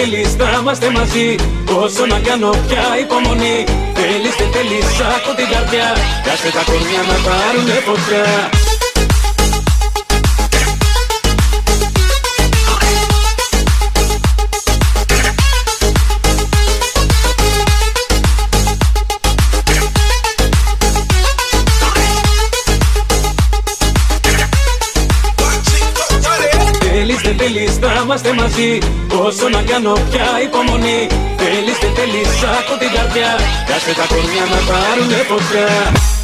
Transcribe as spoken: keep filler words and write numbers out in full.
θέλεις θα είμαστε μαζί. Όσο να κάνω πια υπομονή. Θέλεις δεν θέλεις άκου την καρδιά. Κάσε τα κορμιά να πάρουνε φωτιά. Θέλεις δεν θέλεις θα είμαστε μαζί. Όσο να κάνω πια υπομονή. Θέλεις δεν θέλεις άκου την καρδιά. Κάσε τα κορμιά να πάρουνε φωτιά.